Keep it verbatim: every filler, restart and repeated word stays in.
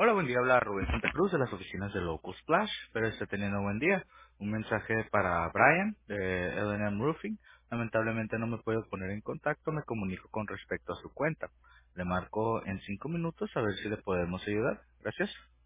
Hola, buen día. Habla Rubén Santa Cruz de las oficinas de Local Splash. Espero esté teniendo buen día. Un mensaje para Brian de L and M Roofing. Lamentablemente no me puedo poner en contacto. Me comunico con respecto a su cuenta. Le marco en cinco minutos a ver si le podemos ayudar. Gracias.